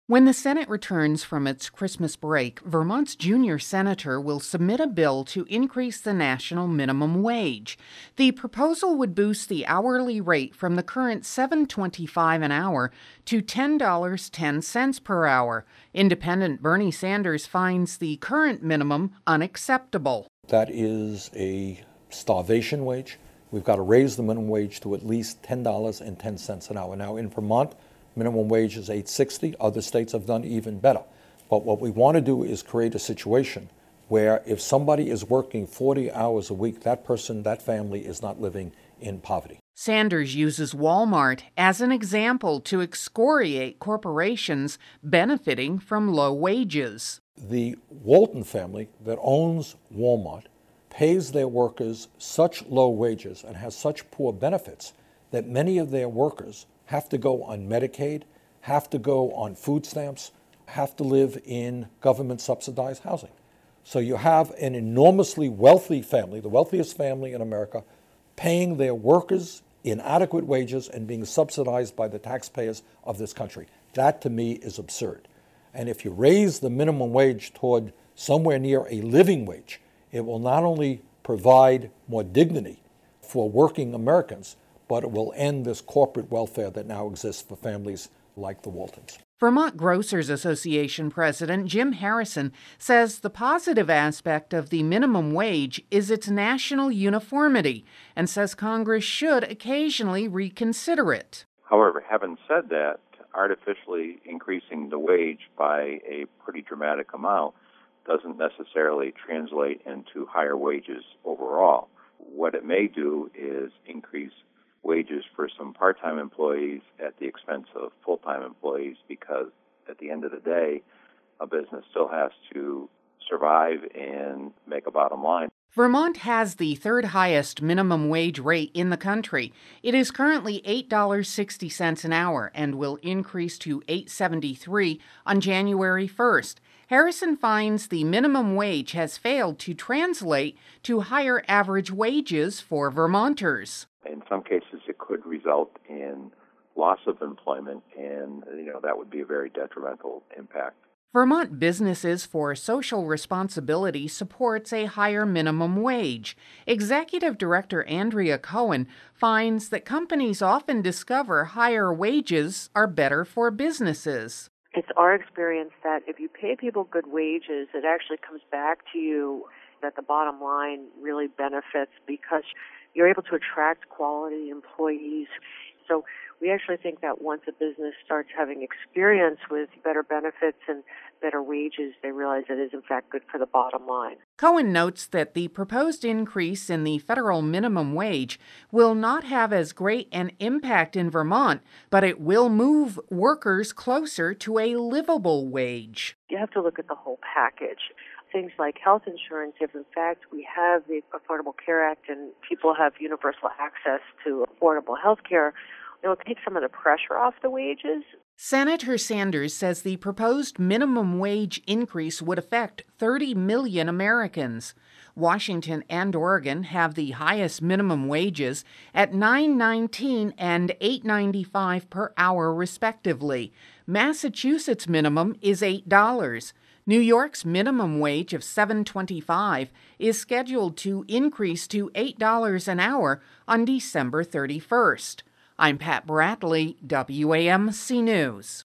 When the Senate returns from its Christmas break, Vermont's junior senator will submit a bill to increase the national minimum wage. The proposal would boost the hourly rate from the current $7.25 an hour to $10.10 per hour. Independent Bernie Sanders finds the current minimum unacceptable. That is a starvation wage. We've got to raise the minimum wage to at least $10.10 an hour. Now, in Vermont, minimum wage is $8.60. Other states have done even better. But what we want to do is create a situation where if somebody is working 40 hours a week, that person, that family is not living in poverty. Sanders uses Walmart as an example to excoriate corporations benefiting from low wages. The Walton family that owns Walmart pays their workers such low wages and has such poor benefits that many of their workers have to go on Medicaid, have to go on food stamps, have to live in government-subsidized housing. So you have an enormously wealthy family, the wealthiest family in America, paying their workers inadequate wages and being subsidized by the taxpayers of this country. That, to me, is absurd. And if you raise the minimum wage toward somewhere near a living wage, it will not only provide more dignity for working Americans, but it will end this corporate welfare that now exists for families like the Waltons. Vermont Grocers Association President Jim Harrison says the positive aspect of the minimum wage is its national uniformity and says Congress should occasionally reconsider it. However, having said that, artificially increasing the wage by a pretty dramatic amount doesn't necessarily translate into higher wages overall. What it may do is increase wages for some part-time employees at the expense of full-time employees, because at the end of the day, a business still has to survive and make a bottom line. Vermont has the third highest minimum wage rate in the country. It is currently $8.60 an hour and will increase to $8.73 on January 1st. Harrison finds the minimum wage has failed to translate to higher average wages for Vermonters. In some cases, it could result in loss of employment, and that would be a very detrimental impact. Vermont Businesses for Social Responsibility supports a higher minimum wage. Executive Director Andrea Cohen finds that companies often discover higher wages are better for businesses. It's our experience that if you pay people good wages, it actually comes back to you that the bottom line really benefits because you're able to attract quality employees. So we actually think that once a business starts having experience with better benefits and better wages, they realize it is in fact good for the bottom line. Cohen notes that the proposed increase in the federal minimum wage will not have as great an impact in Vermont, but it will move workers closer to a livable wage. You have to look at the whole package. Things like health insurance, if in fact we have the Affordable Care Act and people have universal access to affordable health care, it will take some of the pressure off the wages. Senator Sanders says the proposed minimum wage increase would affect 30 million Americans. Washington and Oregon have the highest minimum wages at $9.19 and $8.95 per hour, respectively. Massachusetts' minimum is $8. New York's minimum wage of $7.25 is scheduled to increase to $8 an hour on December 31st. I'm Pat Bradley, WAMC News.